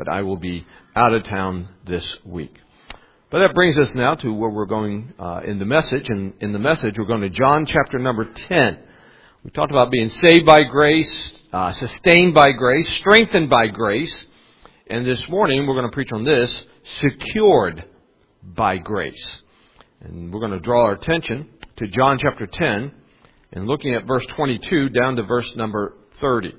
but I will be out of town this week. But that brings us now to where we're going in the message. And in the message, we're going to John chapter number 10. We talked about being saved by grace, sustained by grace, strengthened by grace. And this morning, we're going to preach on this, secured by grace. And we're going to draw our attention to John chapter 10 and looking at verse 22 down to verse number 30.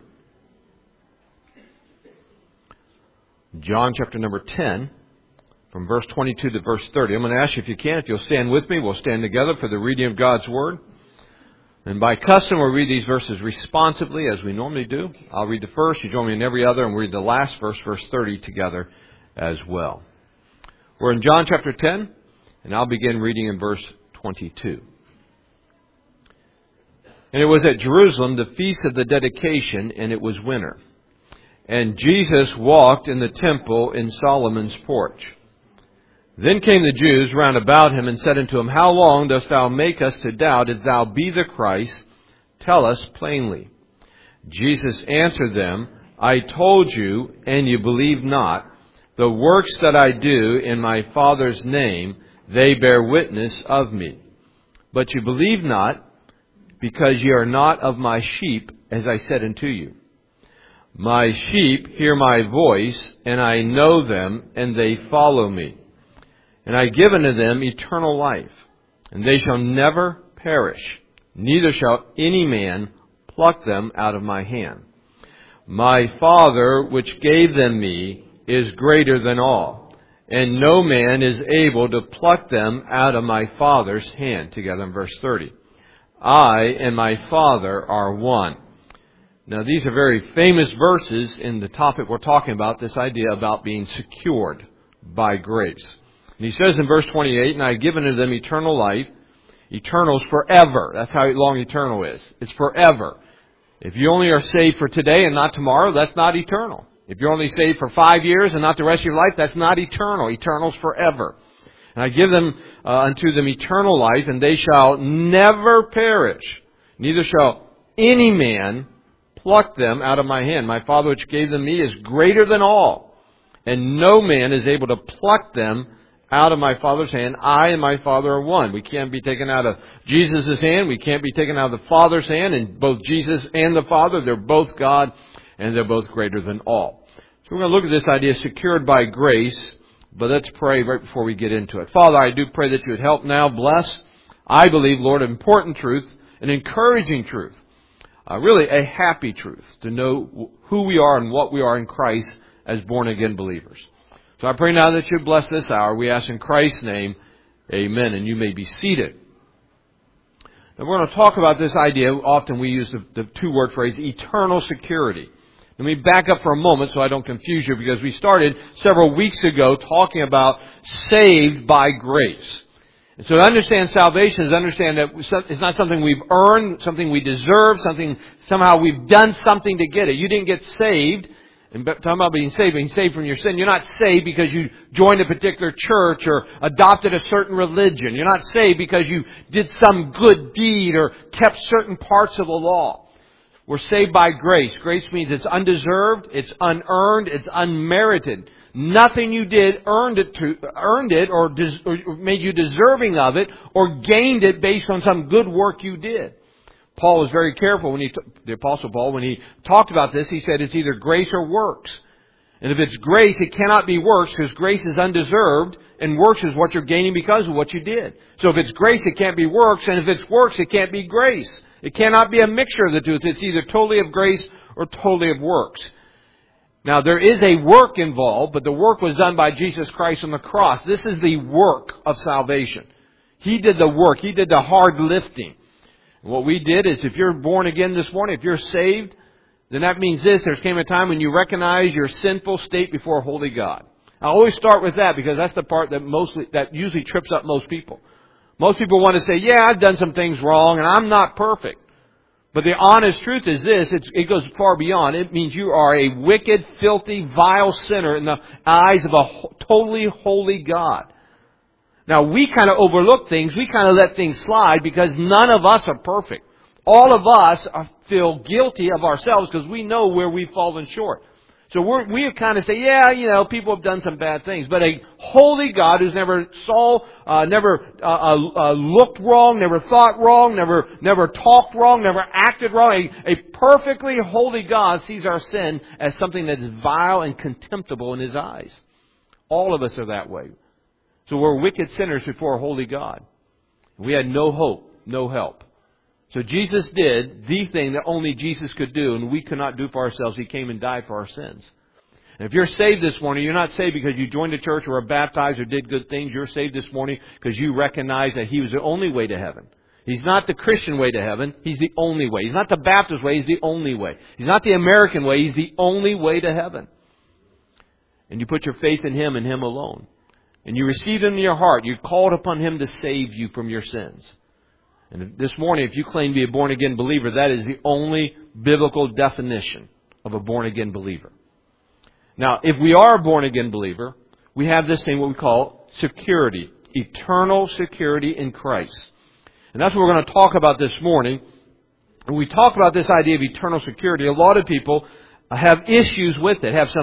John chapter number 10, from verse 22 to verse 30. I'm going to ask you if you can, if you'll stand with me, we'll stand together for the reading of God's Word. And by custom, we'll read these verses responsively as we normally do. I'll read the first, you join me in every other, and we'll read the last verse, verse 30, together as well. We're in John chapter 10, and I'll begin reading in verse 22. And it was at Jerusalem, the feast of the dedication, and it was winter. And Jesus walked in the temple in Solomon's porch. Then came the Jews round about him and said unto him, How long dost thou make us to doubt? If thou be the Christ, tell us plainly. Jesus answered them, I told you, and you believe not. The works that I do in my Father's name, they bear witness of me. But you believe not, because ye are not of my sheep, as I said unto you. My sheep hear my voice, and I know them, and they follow me. And I give unto them eternal life, and they shall never perish, neither shall any man pluck them out of my hand. My Father, which gave them me, is greater than all, and no man is able to pluck them out of my Father's hand. Together in verse 30. I and my Father are one. Now these are very famous verses in the topic we're talking about, this idea about being secured by grace. And he says in verse 28, And I have given unto them eternal life. Eternal is forever. That's how long eternal is. It's forever. If you only are saved for today and not tomorrow, that's not eternal. If you're only saved for 5 years and not the rest of your life, that's not eternal. Eternal is forever. And I give them unto them eternal life, and they shall never perish. Neither shall any man pluck them out of my hand. My Father which gave them me is greater than all, and no man is able to pluck them out of my Father's hand. I and my Father are one. We can't be taken out of Jesus' hand. We can't be taken out of the Father's hand. And both Jesus and the Father, they're both God, and they're both greater than all. So we're going to look at this idea, secured by grace. But let's pray right before we get into it. Father, I do pray that you would help now. Bless, I believe, Lord, important truth, an encouraging truth, really a happy truth to know who we are and what we are in Christ as born-again believers. So I pray now that you bless this hour. We ask in Christ's name, amen. And you may be seated. Now we're going to talk about this idea. Often we use the two-word phrase, eternal security. Let me back up for a moment so I don't confuse you, because we started several weeks ago talking about saved by grace. And so to understand salvation is understand that it's not something we've earned, something we deserve, something somehow we've done something to get it. You didn't get saved. And talking about being saved from your sin. You're not saved because you joined a particular church or adopted a certain religion. You're not saved because you did some good deed or kept certain parts of the law. We're saved by grace. Grace means it's undeserved, it's unearned, it's unmerited. Nothing you did earned it or made you deserving of it or gained it based on some good work you did. Paul was very careful the Apostle Paul, when he talked about this, he said it's either grace or works. And if it's grace, it cannot be works, because grace is undeserved, and works is what you're gaining because of what you did. So if it's grace, it can't be works, and if it's works, it can't be grace. It cannot be a mixture of the two. It's either totally of grace or totally of works. Now, there is a work involved, but the work was done by Jesus Christ on the cross. This is the work of salvation. He did the work. He did the hard lifting. And what we did is, if you're born again this morning, if you're saved, then that means this: there came a time when you recognize your sinful state before a holy God. I always start with that, because that's the part that usually trips up most people. Most people want to say, yeah, I've done some things wrong and I'm not perfect. But the honest truth is this: it goes far beyond. It means you are a wicked, filthy, vile sinner in the eyes of a totally holy God. Now, we kind of overlook things. We kind of let things slide because none of us are perfect. All of us feel guilty of ourselves because we know where we've fallen short. So we kind of say, yeah, people have done some bad things. But a holy God who's never looked wrong, never thought wrong, never talked wrong, never acted wrong. A perfectly holy God sees our sin as something that is vile and contemptible in His eyes. All of us are that way. So we're wicked sinners before a holy God. We had no hope, no help. So Jesus did the thing that only Jesus could do, and we could not do for ourselves. He came and died for our sins. And if you're saved this morning, you're not saved because you joined a church or were baptized or did good things. You're saved this morning because you recognize that He was the only way to heaven. He's not the Christian way to heaven. He's the only way. He's not the Baptist way. He's the only way. He's not the American way. He's the only way to heaven. And you put your faith in Him and Him alone. And you receive Him in your heart. You called upon Him to save you from your sins. And this morning, if you claim to be a born-again believer, that is the only biblical definition of a born-again believer. Now, if we are a born-again believer, we have this thing what we call security, eternal security in Christ. And that's what we're going to talk about this morning. When we talk about this idea of eternal security, a lot of people have issues with it, have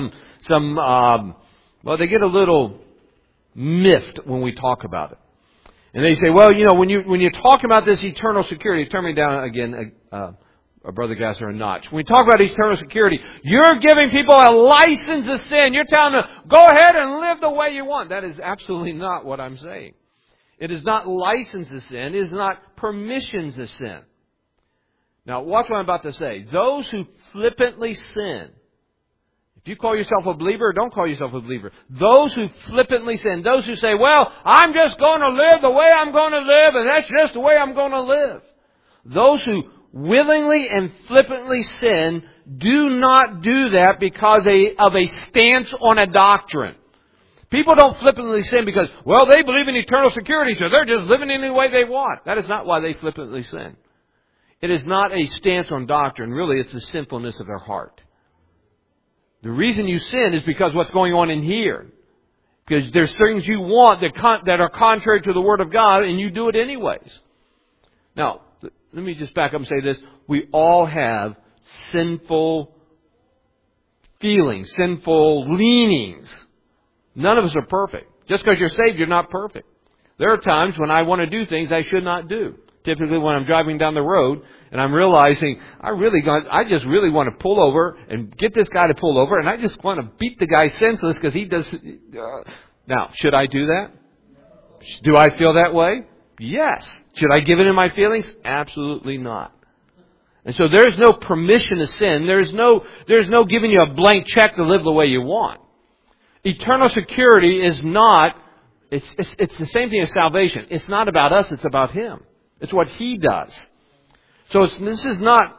they get a little miffed when we talk about it. And they say, well, when you're talking about this eternal security, turn me down again, Brother Gasser, a notch. When we talk about eternal security, you're giving people a license to sin. You're telling them, go ahead and live the way you want. That is absolutely not what I'm saying. It is not license to sin. It is not permission to sin. Now, watch what I'm about to say. Those who flippantly sin, if you call yourself a believer or don't call yourself a believer, those who flippantly sin, those who say, well, I'm just going to live the way I'm going to live, and that's just the way I'm going to live. Those who willingly and flippantly sin do not do that because of a stance on a doctrine. People don't flippantly sin because, well, they believe in eternal security, so they're just living any way they want. That is not why they flippantly sin. It is not a stance on doctrine. Really, it's the sinfulness of their heart. The reason you sin is because what's going on in here. Because there's things you want that are contrary to the Word of God, and you do it anyways. Now, let me just back up and say this. We all have sinful feelings, sinful leanings. None of us are perfect. Just because you're saved, you're not perfect. There are times when I want to do things I should not do. Typically when I'm driving down the road and I'm realizing I just really want to pull over and get this guy to pull over, and I just want to beat the guy senseless because he does. Now, should I do that? Do I feel that way? Yes. Should I give in to my feelings? Absolutely not. And so there's no permission to sin. There's no giving you a blank check to live the way you want. Eternal security is not. It's the same thing as salvation. It's not about us. It's about Him. It's what He does. So this is not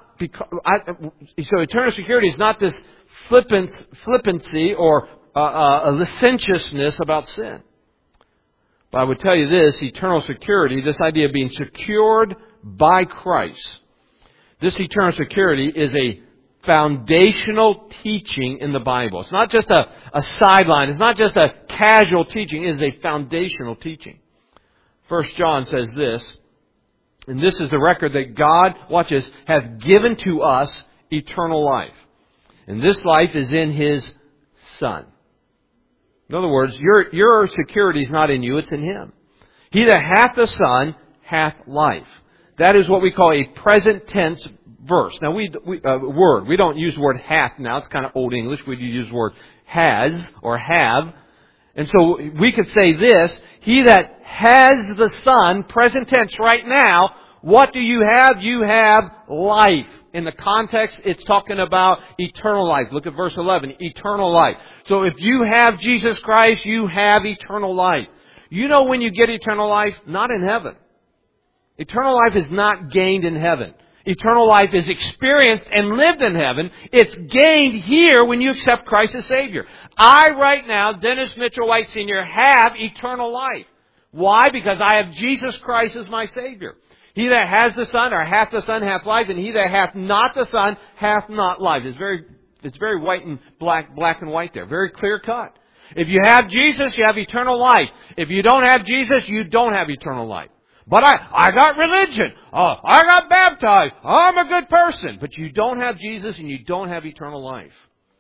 so eternal security is not this flippancy or a licentiousness about sin. But I would tell you this: eternal security, this idea of being secured by Christ, this eternal security is a foundational teaching in the Bible. It's not just a sideline. It's not just a casual teaching. It is a foundational teaching. 1 John says this. And this is the record that God, watch this, has given to us eternal life. And this life is in His Son. In other words, your security is not in you, it's in Him. He that hath the Son hath life. That is what we call a present tense verse. Now, word. We don't use the word hath now. It's kind of old English. We use the word has or have. And so we could say this: He that has the Son, present tense right now, what do you have? You have life. In the context, it's talking about eternal life. Look at verse 11. Eternal life. So if you have Jesus Christ, you have eternal life. You know when you get eternal life? Not in heaven. Eternal life is not gained in heaven. Eternal life is experienced and lived in heaven. It's gained here when you accept Christ as Savior. I, right now, Dennis Mitchell White Sr., have eternal life. Why? Because I have Jesus Christ as my Savior. He that has the Son, or hath the Son, hath life, and he that hath not the Son, hath not life. It's very white and black and white there. Very clear cut. If you have Jesus, you have eternal life. If you don't have Jesus, you don't have eternal life. But I got religion. I got baptized. I'm a good person. But you don't have Jesus and you don't have eternal life.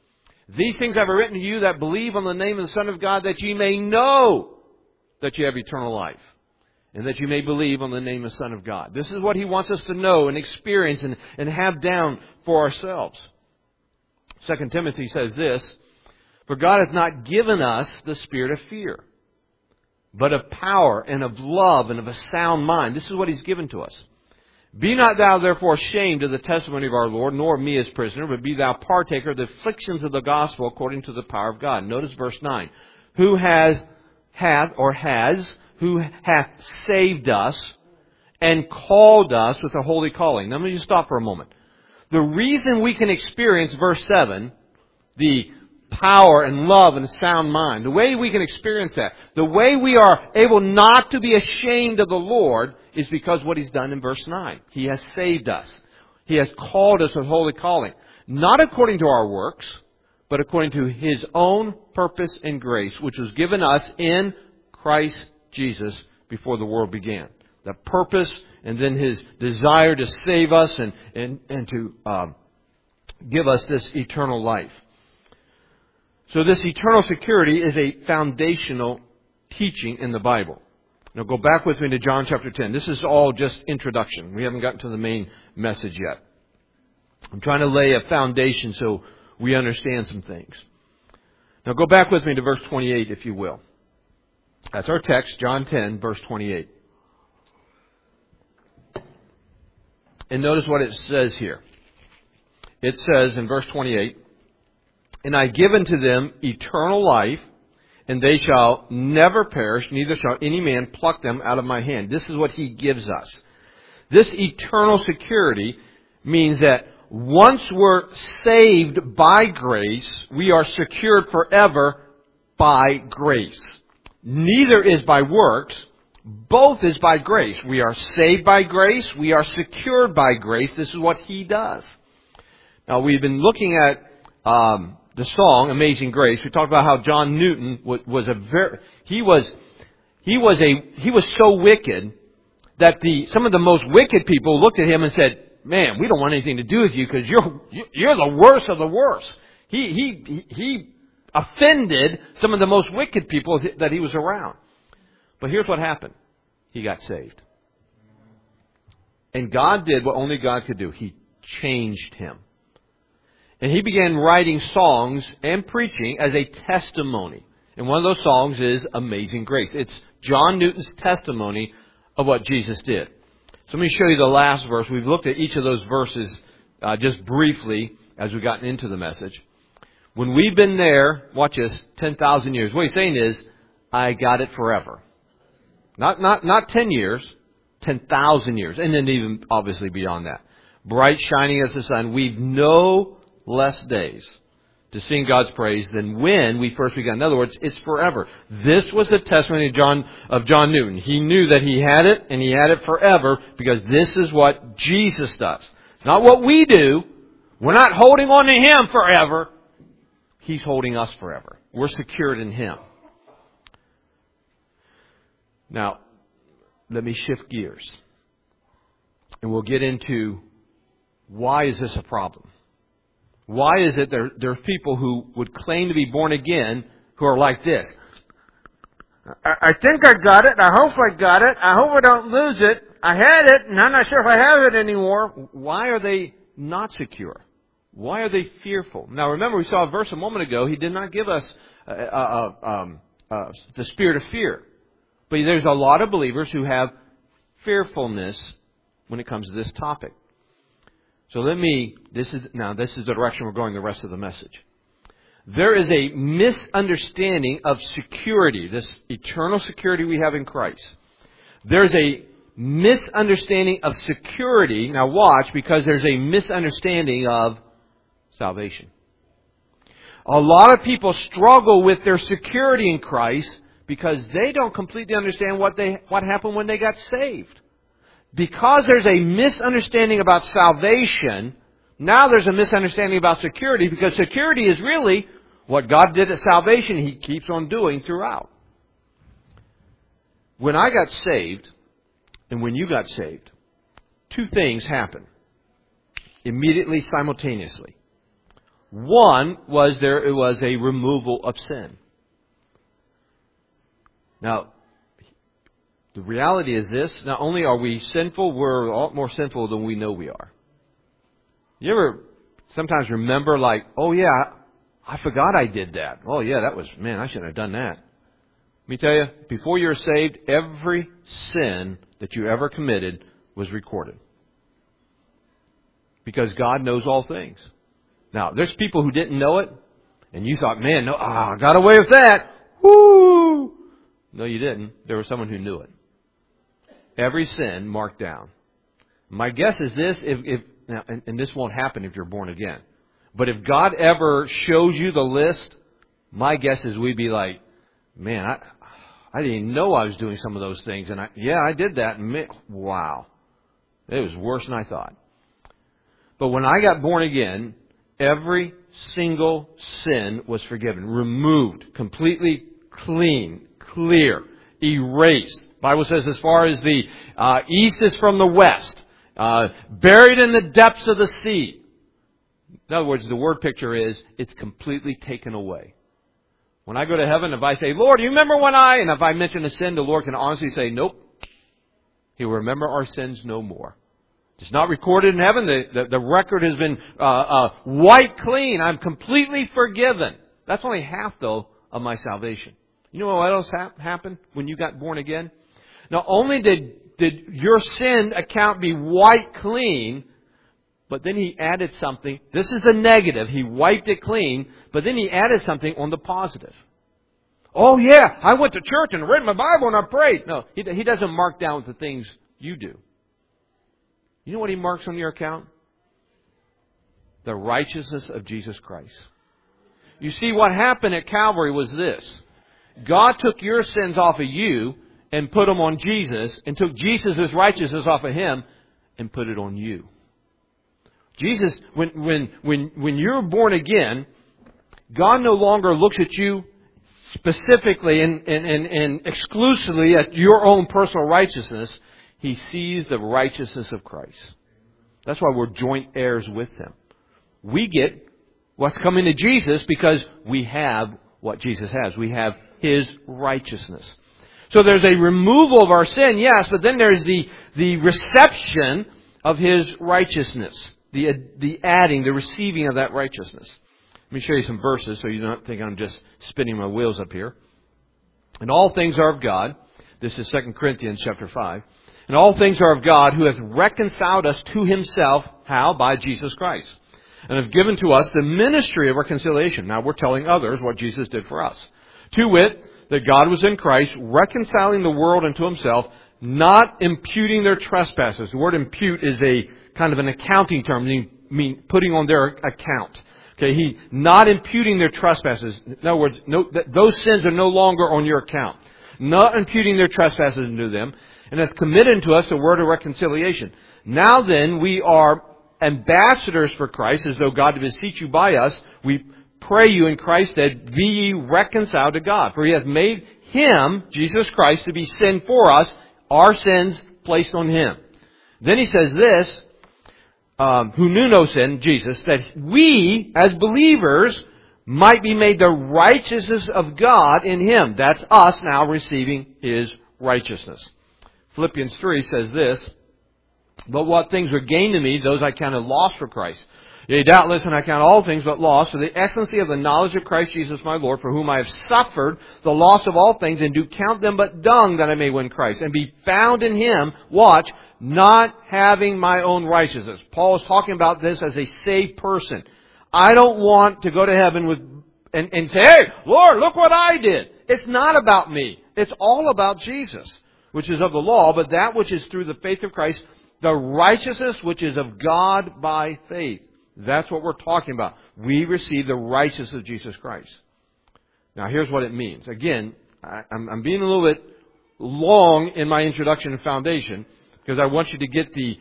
These things have I written to you that believe on the name of the Son of God, that ye may know that you have eternal life, and that you may believe on the name of the Son of God. This is what He wants us to know and experience and have down for ourselves. 2 Timothy says this, for God hath not given us the spirit of fear, but of power and of love and of a sound mind. This is what He's given to us. Be not thou therefore ashamed of the testimony of our Lord, nor of me as prisoner, but be thou partaker of the afflictions of the gospel according to the power of God. Notice verse 9. Who hath saved us and called us with a holy calling. Now let me just stop for a moment. The reason we can experience verse 7, the power and love and a sound mind, the way we can experience that, the way we are able not to be ashamed of the Lord is because what He's done in verse 9. He has saved us. He has called us with holy calling. Not according to our works, but according to His own purpose and grace, which was given us in Christ Jesus before the world began. The purpose and then His desire to save us and to give us this eternal life. So this eternal security is a foundational teaching in the Bible. Now go back with me to John chapter 10. This is all just introduction. We haven't gotten to the main message yet. I'm trying to lay a foundation so we understand some things. Now go back with me to verse 28, if you will. That's our text, John 10, verse 28. And notice what it says here. It says in verse 28, and I give unto them eternal life, and they shall never perish, neither shall any man pluck them out of my hand. This is what He gives us. This eternal security means that once we're saved by grace, we are secured forever by grace. Neither is by works, both is by grace. We are saved by grace, we are secured by grace. This is what He does. Now we've been looking at the song Amazing Grace. We talked about how John Newton was so wicked that some of the most wicked people looked at him and said, "Man, we don't want anything to do with you because you're the worst of the worst." He offended some of the most wicked people that he was around. But here's what happened. He got saved. And God did what only God could do. He changed him. And he began writing songs and preaching as a testimony. And one of those songs is Amazing Grace. It's John Newton's testimony of what Jesus did. So let me show you the last verse. We've looked at each of those verses just briefly as we've gotten into the message. When we've been there, watch this, 10,000 years. What he's saying is, I got it forever. Not 10 years, 10,000 years. And then even obviously beyond that. Bright shining as the sun. We've no less days to sing God's praise than when we first began. In other words, it's forever. This was the testimony of John Newton. He knew that he had it, and he had it forever, because this is what Jesus does. It's not what we do. We're not holding on to Him forever. He's holding us forever. We're secured in Him. Now, let me shift gears. And we'll get into why is this a problem? Why is it there's people who would claim to be born again who are like this? I think I got it. I hope I got it. I hope I don't lose it. I had it, and I'm not sure if I have it anymore. Why are they not secure? Why are they fearful? Now remember, we saw a verse a moment ago. He did not give us the spirit of fear. But there's a lot of believers who have fearfulness when it comes to this topic. So this is the direction we're going the rest of the message. There is a misunderstanding of security, this eternal security we have in Christ. There's a misunderstanding of security, now watch, because there's a misunderstanding of salvation. A lot of people struggle with their security in Christ because they don't completely understand what happened when they got saved. Because there's a misunderstanding about salvation, now there's a misunderstanding about security, because security is really what God did at salvation, He keeps on doing throughout. When I got saved, and when you got saved, two things happened immediately, simultaneously. One was it was a removal of sin. Now, the reality is this: not only are we sinful, we're a lot more sinful than we know we are. You ever sometimes remember, like, oh yeah, I forgot I did that. Oh yeah, I shouldn't have done that. Let me tell you, before you're saved, every sin that you ever committed was recorded. Because God knows all things. Now, there's people who didn't know it, and you thought, man, no, I got away with that. Woo! No, you didn't. There was someone who knew it. Every sin marked down. My guess is this, and this won't happen if you're born again. But if God ever shows you the list, my guess is we'd be like, man, I didn't even know I was doing some of those things. And I did that. Wow. It was worse than I thought. But when I got born again, every single sin was forgiven, removed, completely clean, clear, erased. The Bible says as far as the east is from the west, buried in the depths of the sea. In other words, the word picture is, it's completely taken away. When I go to heaven, if I say, Lord, do you remember when and if I mention a sin, the Lord can honestly say, nope. He will remember our sins no more. It's not recorded in heaven. The record has been wiped clean. I'm completely forgiven. That's only half, though, of my salvation. You know what else happened when you got born again? Not only did your sin account be wiped clean, but then He added something. This is the negative. He wiped it clean, but then He added something on the positive. Oh yeah, I went to church and read my Bible and I prayed. No, He doesn't mark down the things you do. You know what He marks on your account? The righteousness of Jesus Christ. You see, what happened at Calvary was this. God took your sins off of you and put them on Jesus, and took Jesus' righteousness off of Him and put it on you. Jesus, when you're born again, God no longer looks at you specifically and exclusively at your own personal righteousness. He sees the righteousness of Christ. That's why we're joint heirs with Him. We get what's coming to Jesus because we have what Jesus has. We have His righteousness. So there's a removal of our sin, yes, but then there's the reception of His righteousness. The adding, the receiving of that righteousness. Let me show you some verses so you don't think I'm just spinning my wheels up here. And all things are of God. This is 2 Corinthians chapter 5. And all things are of God, who hath reconciled us to Himself. How? By Jesus Christ. And have given to us the ministry of reconciliation. Now we're telling others what Jesus did for us. To wit, that God was in Christ, reconciling the world unto Himself, not imputing their trespasses. The word impute is a kind of an accounting term, mean putting on their account. Okay, He not imputing their trespasses. In other words, those sins are no longer on your account. Not imputing their trespasses into them, and hath committed to us the word of reconciliation. Now then, we are ambassadors for Christ, as though God beseech you by us. We pray you in Christ that be ye reconciled to God. For He hath made Him, Jesus Christ, to be sin for us, our sins placed on Him. Then He says this, who knew no sin, Jesus, that we, as believers, might be made the righteousness of God in Him. That's us now receiving His righteousness. Philippians 3 says this, but what things were gained to me, those I counted loss for Christ. Yea, doubtless, and I count all things but loss for the excellency of the knowledge of Christ Jesus my Lord, for whom I have suffered the loss of all things, and do count them but dung, that I may win Christ, and be found in Him, watch, not having my own righteousness. Paul is talking about this as a saved person. I don't want to go to heaven and say, hey, Lord, look what I did. It's not about me. It's all about Jesus, which is of the law, but that which is through the faith of Christ, the righteousness which is of God by faith. That's what we're talking about. We receive the righteousness of Jesus Christ. Now, here's what it means. Again, I'm being a little bit long in my introduction and foundation because I want you to get the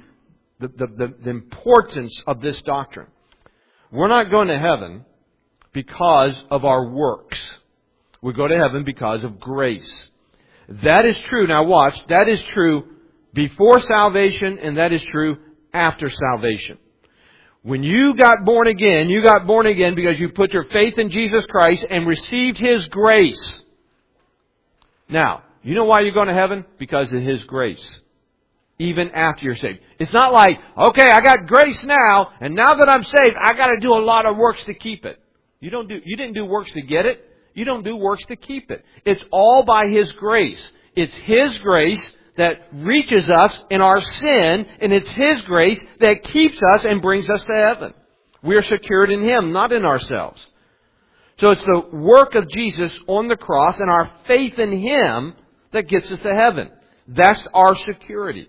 importance of this doctrine. We're not going to heaven because of our works. We go to heaven because of grace. That is true. Now watch. That is true before salvation, and that is true after salvation. When you got born again because you put your faith in Jesus Christ and received His grace. Now, you know why you're going to heaven? Because of His grace. Even after you're saved. It's not like, okay, I got grace now, and now that I'm saved, I got to do a lot of works to keep it. You didn't do works to get it. You don't do works to keep it. It's all by His grace. It's His grace that reaches us in our sin, and it's His grace that keeps us and brings us to heaven. We are secured in Him, not in ourselves. So it's the work of Jesus on the cross and our faith in Him that gets us to heaven. That's our security.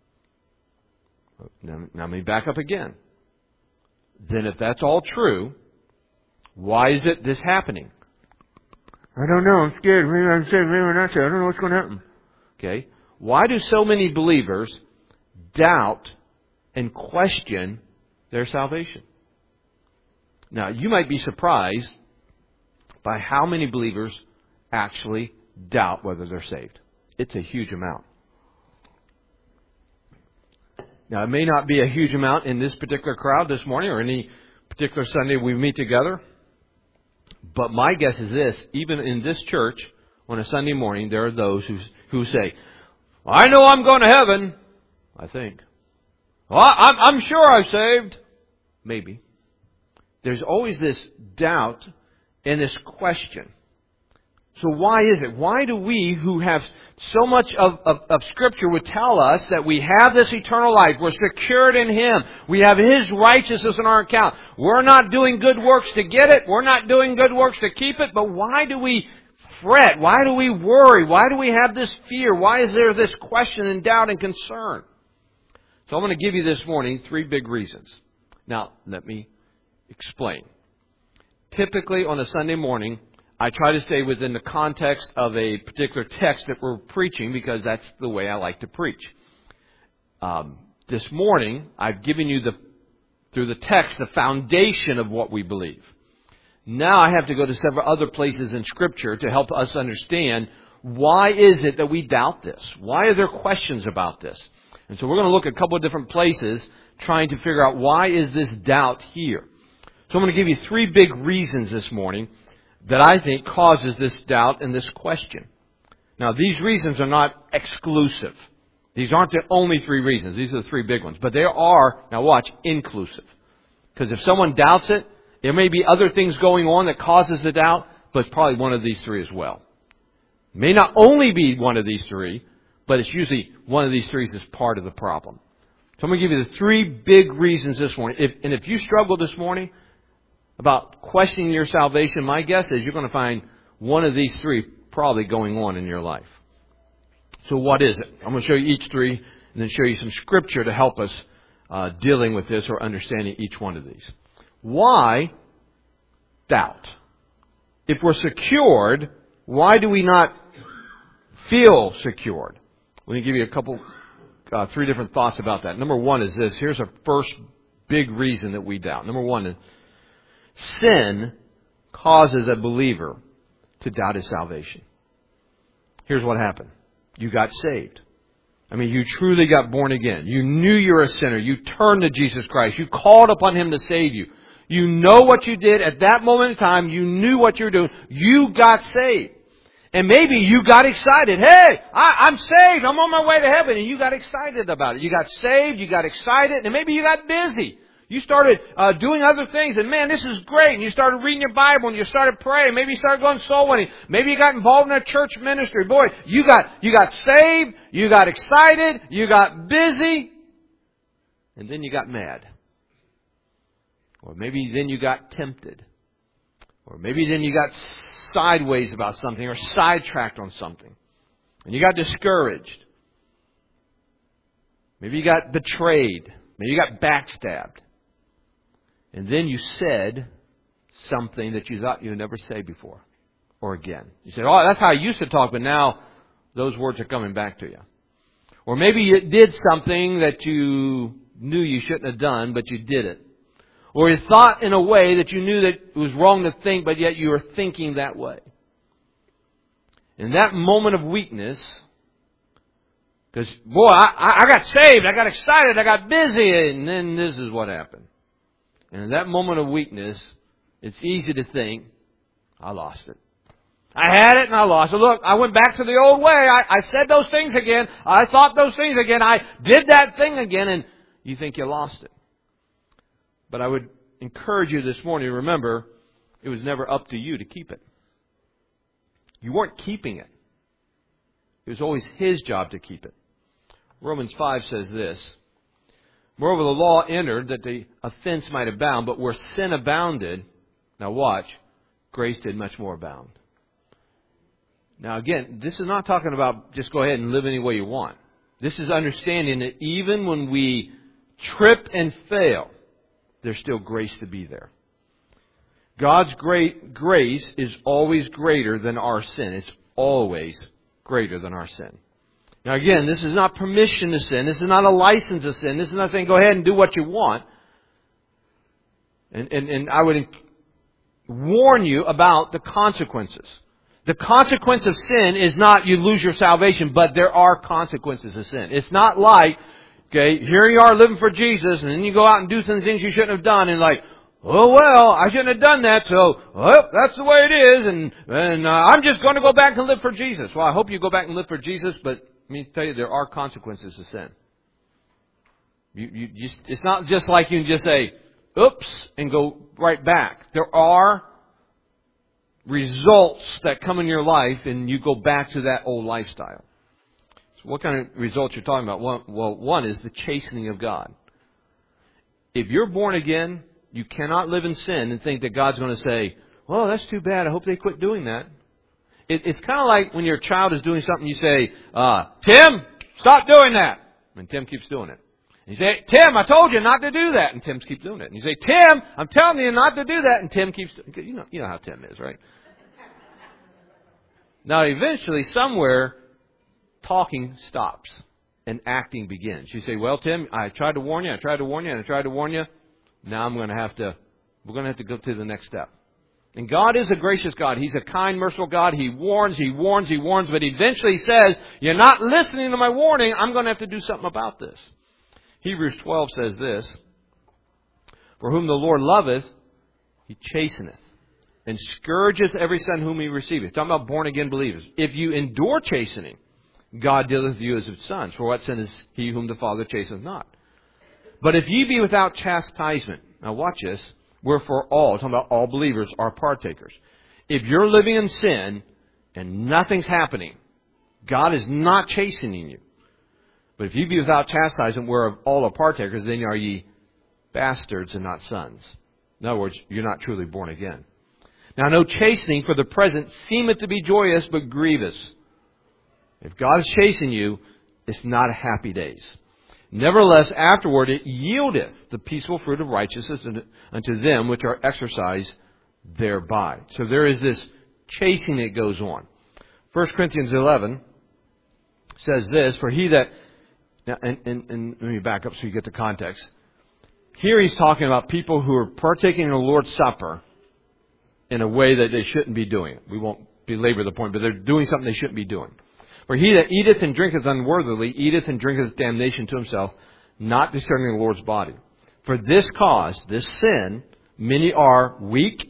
Now let me back up again. Then if that's all true, why is this happening? I don't know. I'm scared. Maybe I'm saved. Maybe I'm not saved. I don't know what's going to happen. Okay. Why do so many believers doubt and question their salvation? Now, you might be surprised by how many believers actually doubt whether they're saved. It's a huge amount. Now, it may not be a huge amount in this particular crowd this morning or any particular Sunday we meet together. But my guess is this, even in this church, on a Sunday morning, there are those who say, I know I'm going to heaven, I think. Well, I'm sure I'm saved. Maybe. There's always this doubt and this question. So why is it? Why do we, who have so much of Scripture, would tell us that we have this eternal life, we're secured in Him, we have His righteousness in our account, we're not doing good works to get it, we're not doing good works to keep it, but why do we fret? Why do we worry? Why do we have this fear? Why is there this question and doubt and concern? So I'm going to give you this morning 3 big reasons. Now, let me explain. Typically on a Sunday morning, I try to stay within the context of a particular text that we're preaching because that's the way I like to preach. This morning, I've given you through the text the foundation of what we believe. Now I have to go to several other places in Scripture to help us understand why is it that we doubt this? Why are there questions about this? And so we're going to look at a couple of different places trying to figure out why is this doubt here. So I'm going to give you 3 big reasons this morning that I think causes this doubt and this question. Now, these reasons are not exclusive. These aren't the only 3 reasons. These are the 3 big ones. But they are, now watch, inclusive. Because if someone doubts it, there may be other things going on that causes the doubt, but it's probably one of these 3 as well. It may not only be one of these 3, but it's usually one of these 3 is part of the problem. So I'm going to give you the 3 big reasons this morning. If you struggle this morning about questioning your salvation, my guess is you're going to find one of these 3 probably going on in your life. So what is it? I'm going to show you each 3 and then show you some Scripture to help us dealing with this or understanding each one of these. Why doubt? If we're secured, why do we not feel secured? Let me give you a couple, 3 different thoughts about that. Number 1 is this. Here's a first big reason that we doubt. Number 1 is sin causes a believer to doubt his salvation. Here's what happened. You got saved. I mean, you truly got born again. You knew you were a sinner. You turned to Jesus Christ. You called upon Him to save you. You know what you did at that moment in time. You knew what you were doing. You got saved. And maybe you got excited. Hey, I'm saved. I'm on my way to heaven. And you got excited about it. You got saved. You got excited. And maybe you got busy. You started doing other things, and man, this is great. And you started reading your Bible, and you started praying. Maybe you started going soul winning. Maybe you got involved in a church ministry. Boy, you got saved, you got excited, you got busy, and then you got mad. Or maybe then you got tempted. Or maybe then you got sideways about something or sidetracked on something. And you got discouraged. Maybe you got betrayed. Maybe you got backstabbed. And then you said something that you thought you would never say before or again. You said, oh, that's how I used to talk, but now those words are coming back to you. Or maybe you did something that you knew you shouldn't have done, but you did it. Or you thought in a way that you knew that it was wrong to think, but yet you were thinking that way. In that moment of weakness, because, boy, I got saved, I got excited, I got busy, and then this is what happened. And in that moment of weakness, it's easy to think, I lost it. I had it and I lost it. Look, I went back to the old way. I said those things again. I thought those things again. I did that thing again, and you think you lost it. But I would encourage you this morning to remember, it was never up to you to keep it. You weren't keeping it. It was always His job to keep it. Romans 5 says this, moreover, the law entered that the offense might abound, but where sin abounded, now watch, grace did much more abound. Now again, this is not talking about just go ahead and live any way you want. This is understanding that even when we trip and fail, there's still grace to be there. God's great grace is always greater than our sin. It's always greater than our sin. Now again, this is not permission to sin. This is not a license to sin. This is not saying go ahead and do what you want. And I would warn you about the consequences. The consequence of sin is not you lose your salvation, but there are consequences of sin. It's not like, okay, here you are living for Jesus, and then you go out and do some things you shouldn't have done, and like, oh well, I shouldn't have done that, so well, that's the way it is, and I'm just going to go back and live for Jesus. Well, I hope you go back and live for Jesus, but let me tell you, there are consequences to sin. It's not just like you can just say, oops, and go right back. There are results that come in your life, and you go back to that old lifestyle. So what kind of results you're talking about? One is the chastening of God. If you're born again, you cannot live in sin and think that God's going to say, well, that's too bad. I hope they quit doing that. It's kind of like when your child is doing something, you say, Tim, stop doing that. And Tim keeps doing it. And you say, Tim, I told you not to do that. And Tim keeps doing it. And you say, Tim, I'm telling you not to do that. And Tim keeps doing it. You know how Tim is, right? Now, eventually, somewhere, talking stops and acting begins. You say, well, Tim, I tried to warn you, and I tried to warn you. Now we're going to have to go to the next step. And God is a gracious God. He's a kind, merciful God. He warns, but eventually He says, you're not listening to my warning. I'm going to have to do something about this. Hebrews 12 says this, for whom the Lord loveth, He chasteneth, and scourgeth every son whom He receiveth. Talking about born again believers. If you endure chastening, God dealeth with you as with sons. For what sin is he whom the Father chasteneth not? But if ye be without chastisement, now watch this, wherefore all, talking about all believers, are partakers. If you're living in sin and nothing's happening, God is not chastening you. But if ye be without chastisement, whereof all are partakers, then are ye bastards and not sons. In other words, you're not truly born again. Now no chastening for the present seemeth to be joyous, but grievous. If God is chastening you, it's not a happy days. Nevertheless, afterward it yieldeth the peaceful fruit of righteousness unto them which are exercised thereby. So there is this chastening that goes on. 1 Corinthians 11 says this, for he that... Now, and let me back up so you get the context. Here he's talking about people who are partaking in the Lord's Supper in a way that they shouldn't be doing it. We won't belabor the point, but they're doing something they shouldn't be doing. For he that eateth and drinketh unworthily, eateth and drinketh damnation to himself, not discerning the Lord's body. For this cause, this sin, many are weak,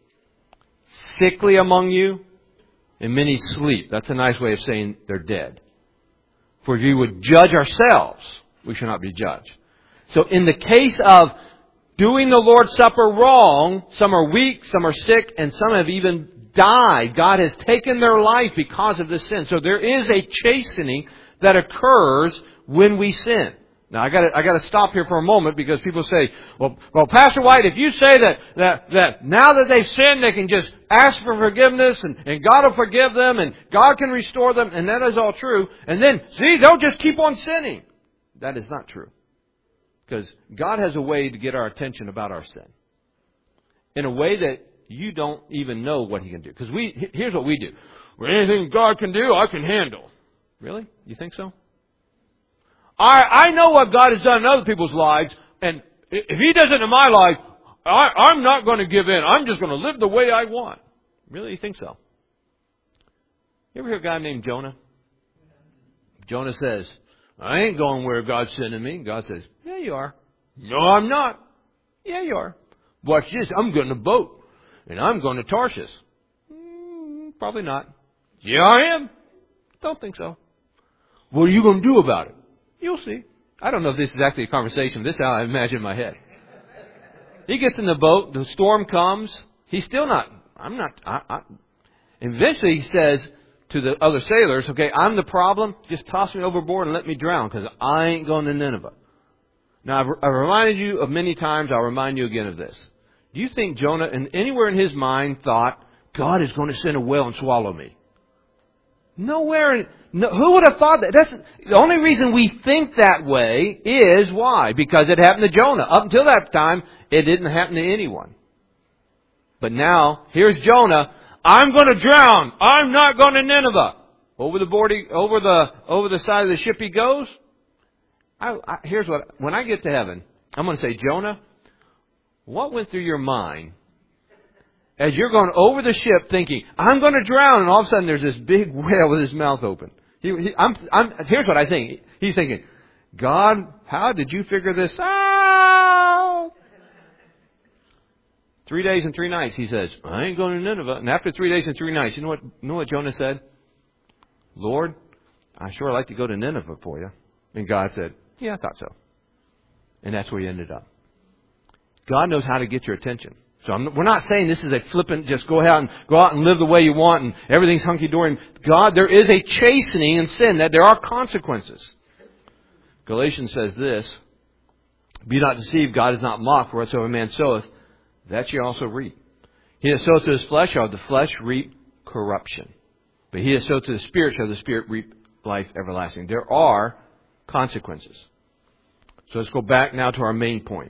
sickly among you, and many sleep. That's a nice way of saying they're dead. For if we would judge ourselves, we shall not be judged. So in the case of doing the Lord's Supper wrong, some are weak, some are sick, and some have even died. God has taken their life because of this sin. So there is a chastening that occurs when we sin. Now I got to stop here for a moment because people say, well, Pastor White, if you say that now that they've sinned, they can just ask for forgiveness and God will forgive them and God can restore them, and that is all true. And then, see, they'll just keep on sinning. That is not true. Because God has a way to get our attention about our sin. In a way that you don't even know what He can do. Because here's what we do. Well, anything God can do, I can handle. Really? You think so? I know what God has done in other people's lives, and if He does it in my life, I'm not going to give in. I'm just going to live the way I want. Really? You think so? You ever hear a guy named Jonah? Jonah says, I ain't going where God's sending me. God says, yeah, you are. No, I'm not. Yeah, you are. Watch this. I'm getting a boat. And I'm going to Tarshish. Probably not. Yeah, I am. Don't think so. What are you going to do about it? You'll see. I don't know if this is actually a conversation. This is how I imagine in my head. He gets in the boat. The storm comes. He's still not. Eventually he says to the other sailors, okay, I'm the problem. Just toss me overboard and let me drown because I ain't going to Nineveh. Now, I've reminded you of many times. I'll remind you again of this. Do you think Jonah, and anywhere in his mind, thought, God is going to send a whale and swallow me? Nowhere. No, who would have thought that? That's the only reason we think that way is why? Because it happened to Jonah. Up until that time, it didn't happen to anyone. But now, here's Jonah. I'm going to drown. I'm not going to Nineveh. Over the side of the ship he goes. Here's what, when I get to heaven, I'm going to say, Jonah, what went through your mind as you're going over the ship thinking, I'm going to drown, and all of a sudden there's this big whale with his mouth open? Here's what I think. He's thinking, God, how did you figure this out? 3 days and 3 nights, he says, I ain't going to Nineveh. And after 3 days and 3 nights, you know what Jonah said? Lord, I sure like to go to Nineveh for you. And God said, yeah, I thought so. And that's where he ended up. God knows how to get your attention. So we're not saying this is a flippant, just go out and live the way you want and everything's hunky-dory. God, there is a chastening in sin, that there are consequences. Galatians says this, be not deceived, God is not mocked, for whatsoever a man soweth, that shall also reap. He that soweth to his flesh shall of the flesh reap corruption. But he that soweth to the Spirit shall of the Spirit reap life everlasting. There are consequences. So let's go back now to our main point.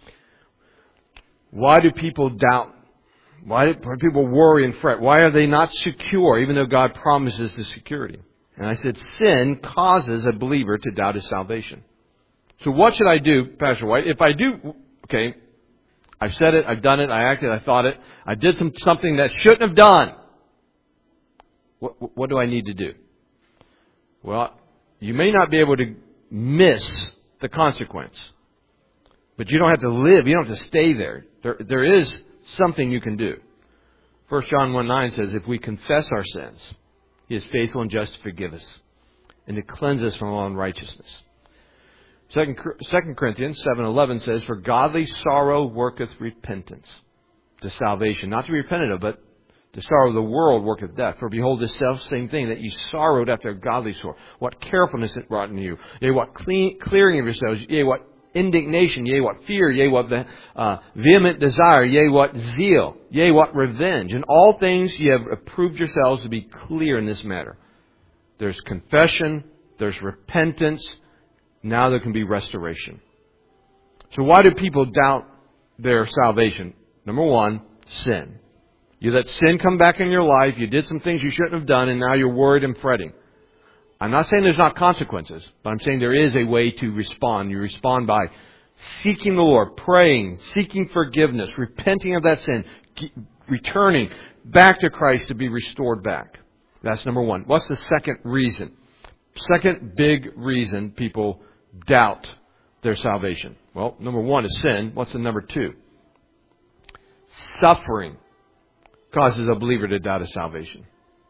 Why do people doubt? Why do people worry and fret? Why are they not secure, even though God promises the security? And I said, sin causes a believer to doubt his salvation. So what should I do, Pastor White? If I do, okay, I've said it, I've done it, I acted, I thought it, I did something that shouldn't have done. What do I need to do? Well, you may not be able to miss the consequence. But you don't have to live. You don't have to stay there. There is something you can do. 1 John 1:9 says, if we confess our sins, He is faithful and just to forgive us and to cleanse us from all unrighteousness. 2 Corinthians 7:11 says, for godly sorrow worketh repentance to salvation. Not to be repented of, but the sorrow of the world worketh death. For behold, this self-same thing, that ye sorrowed after a godly sort. What carefulness it wrought in you. Yea, what clearing of yourselves. Yea, what indignation. Yea, what fear. Yea, what vehement desire. Yea, what zeal. Yea, what revenge. In all things ye have approved yourselves to be clear in this matter. There's confession. There's repentance. Now there can be restoration. So why do people doubt their salvation? Number one, sin. You let sin come back in your life. You did some things you shouldn't have done, and now you're worried and fretting. I'm not saying there's not consequences, but I'm saying there is a way to respond. You respond by seeking the Lord, praying, seeking forgiveness, repenting of that sin, returning back to Christ to be restored back. That's number one. What's the second reason? Second big reason people doubt their salvation. Well, number one is sin. What's the number two? Suffering causes a believer to doubt his salvation.